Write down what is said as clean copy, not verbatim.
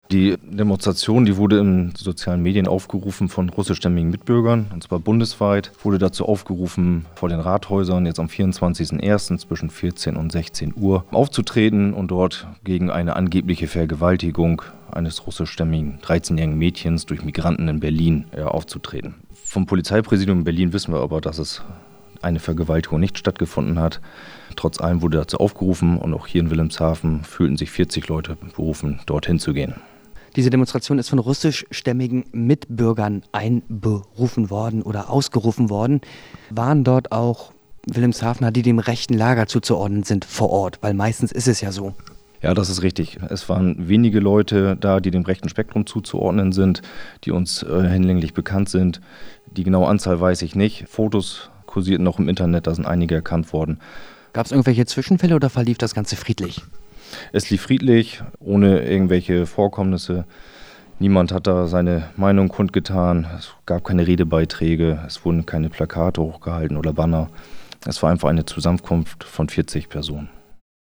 Die Demonstration, die wurde in sozialen Medien aufgerufen von russischstämmigen Mitbürgern, und zwar bundesweit, wurde dazu aufgerufen, vor den Rathäusern jetzt am 24.01. zwischen 14 und 16 Uhr aufzutreten und dort gegen eine angebliche Vergewaltigung eines russischstämmigen 13-jährigen Mädchens durch Migranten in Berlin aufzutreten. Vom Polizeipräsidium in Berlin wissen wir aber, dass es eine Vergewaltigung nicht stattgefunden hat. Trotz allem wurde dazu aufgerufen und auch hier in Wilhelmshaven fühlten sich 40 Leute berufen, dorthin zu gehen. Diese Demonstration ist von russischstämmigen Mitbürgern einberufen worden oder ausgerufen worden. Waren dort auch Wilhelmshavener, die dem rechten Lager zuzuordnen sind, vor Ort? Weil meistens ist es ja so. Ja, das ist richtig. Es waren wenige Leute da, die dem rechten Spektrum zuzuordnen sind, die uns hinlänglich bekannt sind. Die genaue Anzahl weiß ich nicht. Fotos kursierten noch im Internet, da sind einige erkannt worden. Gab es irgendwelche Zwischenfälle oder verlief das Ganze friedlich? Es lief friedlich, ohne irgendwelche Vorkommnisse. Niemand hat da seine Meinung kundgetan. Es gab keine Redebeiträge, es wurden keine Plakate hochgehalten oder Banner. Es war einfach eine Zusammenkunft von 40 Personen.